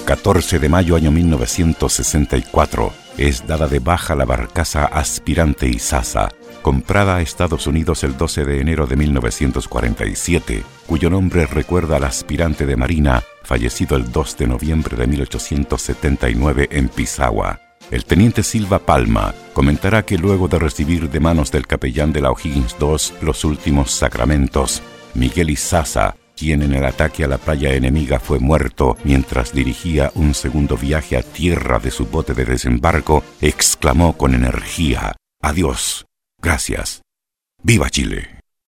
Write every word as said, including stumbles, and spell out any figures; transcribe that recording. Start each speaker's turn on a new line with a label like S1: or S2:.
S1: catorce de mayo año mil novecientos sesenta y cuatro, es dada de baja la barcaza Aspirante Izaza, comprada a Estados Unidos el doce de enero de mil novecientos cuarenta y siete, cuyo nombre recuerda al aspirante de marina fallecido el dos de noviembre de mil ochocientos setenta y nueve en Pisagua. El teniente Silva Palma comentará que luego de recibir de manos del capellán de la O'Higgins dos los últimos sacramentos, Miguel Izaza, quien en el ataque a la playa enemiga fue muerto mientras dirigía un segundo viaje a tierra de su bote de desembarco, exclamó con energía: «Adiós, gracias, ¡viva Chile!».